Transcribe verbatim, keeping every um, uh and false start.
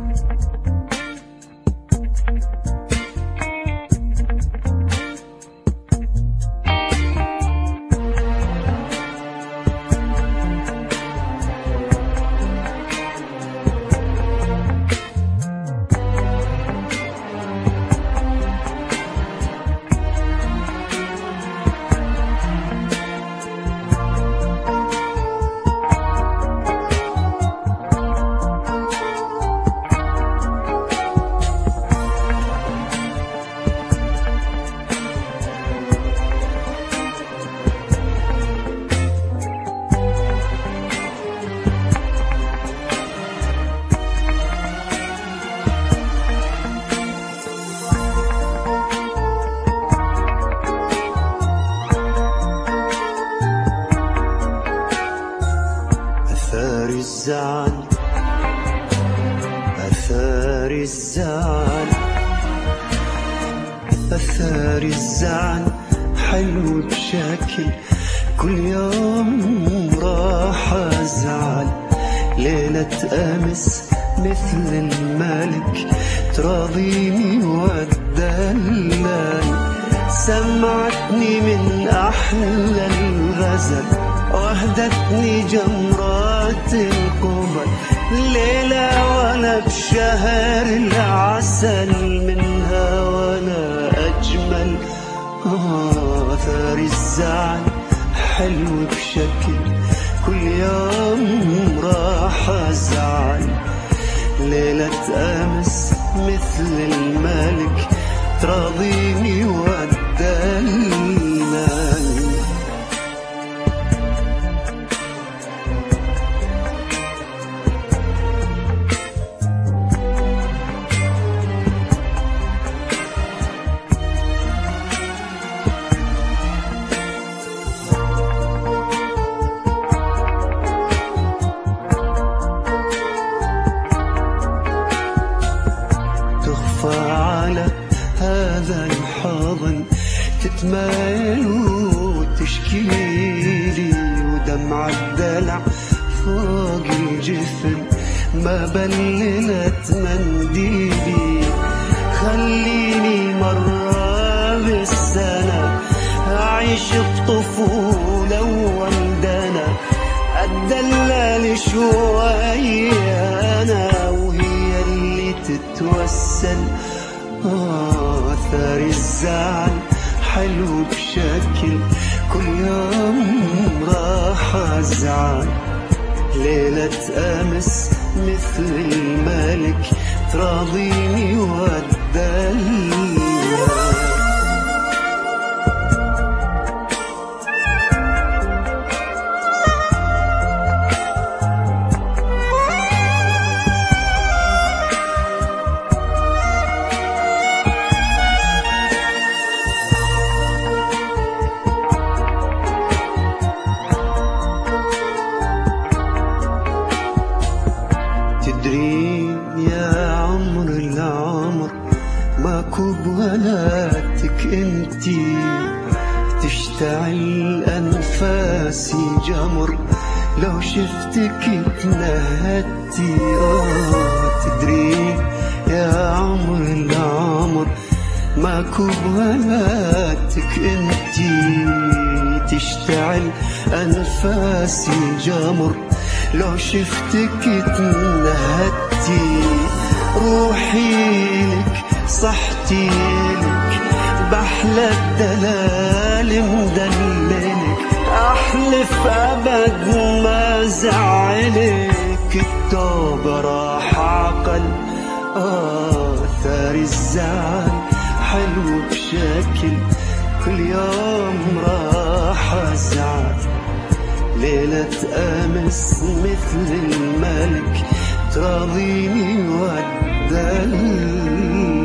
الزعل أثار الزعل أثار الزعل حلو بشكل كل يوم راح أزعل ليلة أمس مثل الملك تراضيني والدلال سمعتني من أحلى الغزل وهدتني جمرات القمر ليلة ولا بشهر العسل منها ولا أجمل آثار الزعل حلو بشكل كل يوم راح أزعل ليلة أمس مثل الملك تراضيني والدلال على هذا الحضن تتمايل وتشكيلي ودمع الدلع فوق الجفن ما بللت منديلي خليني مرة بالسنة أعيش بطفولة وندنا أتدلل شوي أنا وهي اللي تتوسل آثار الزعل حلو بشكل كل يوم راح أزعل ليلة أمس مثل الملك تراضيني والدلال تدري يا عمر العمر ماكو بولادك انتي تشتعل أنفاسي جمر لو شفتك تنهدتي آه تدري يا عمر العمر ماكو بولادك انتي تشتعل أنفاسي جمر لو شفتك تنهدتي روحي لك صحتي لك بحلى الدلال مدللك أحلف أبد ما زعلك التوب راح عقل آثار الزعل حلو بشكل كل يوم راح أزعل ليلة أمس مثل الملك تراضيني والدلال